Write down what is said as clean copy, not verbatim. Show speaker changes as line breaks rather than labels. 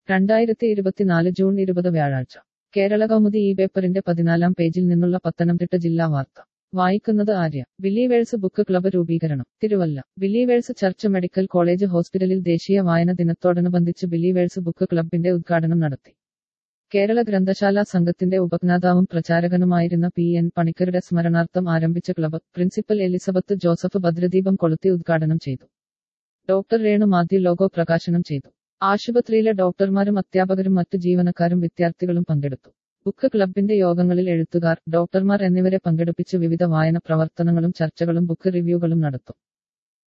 2024 June 20 വ്യാഴാഴ്ച കേരള കൗമുദി ഈ പേപ്പറിന്റെ 14-ാം പേജിൽ നിന്നുള്ള പത്തനംതിട്ട ജില്ലാ വാർത്ത വായിക്കുന്നത് ആര്യ. ബിലീവേഴ്സ് ബുക്ക് ക്ലബ്ബ് രൂപീകരണം. Thiruvalla. Believers church medical college ഹോസ്പിറ്റലിൽ ദേശീയ വായന ദിനത്തോടനുബന്ധിച്ച് ബിലീവേഴ്സ് ബുക്ക് ക്ലബ്ബിന്റെ ഉദ്ഘാടനം നടത്തി. കേരള ഗ്രന്ഥശാല സംഘത്തിന്റെ ഉപജ്ഞാതാവും പ്രചാരകനുമായിരുന്ന പി. എൻ. പണിക്കരുടെ സ്മരണാർത്ഥം ആരംഭിച്ച ക്ലബ്ബ് പ്രിൻസിപ്പൽ എലിസബത്ത് ജോസഫ് ഭദ്രദീപം കൊളുത്തി ഉദ്ഘാടനം ചെയ്തു. ഡോക്ടർ രേണു മാത്യു ലോഗോ പ്രകാശനം ചെയ്തു. ആശുപത്രിയിലെ ഡോക്ടർമാരും അധ്യാപകരും മറ്റു ജീവനക്കാരും വിദ്യാർത്ഥികളും പങ്കെടുത്തു. ബുക്ക് ക്ലബ്ബിന്റെ യോഗങ്ങളിൽ എഴുത്തുകാർ, ഡോക്ടർമാർ എന്നിവരെ പങ്കെടുപ്പിച്ച് വിവിധ വായന പ്രവർത്തനങ്ങളും ചർച്ചകളും ബുക്ക് റിവ്യൂകളും നടത്തും.